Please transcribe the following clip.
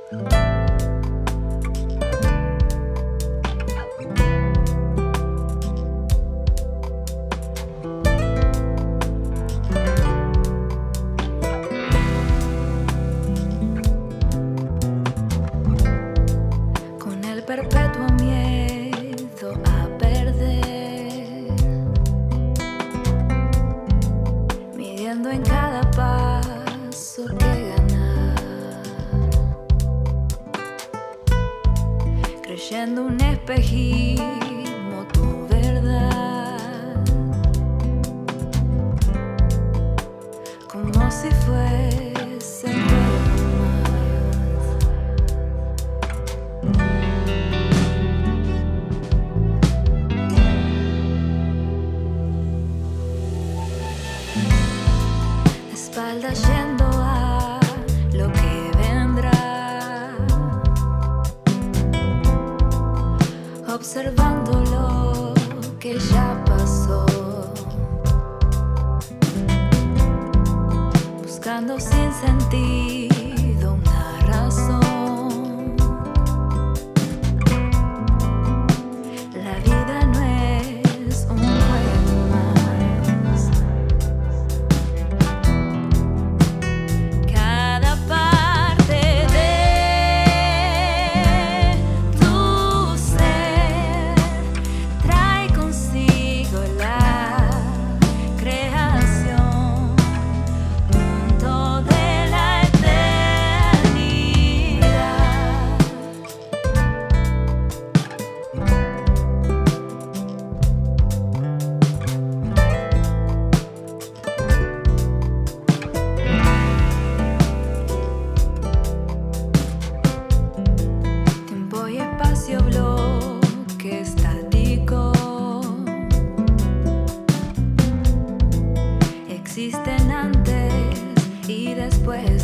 Con el perpetuo miedo a perder, midiendo en cada paso que ganar, creyendo un espejismo tu verdad, como si fuese un juego más. De espaldas yendo a lo que vendrá, observando lo que ya pasó, buscando sin sentido una razón. La vida no es un juego más. Cada parte de tu ser trae consigo la creación, punto de la eternidad. Tiempo y espacio, bloque estático, existen antes y después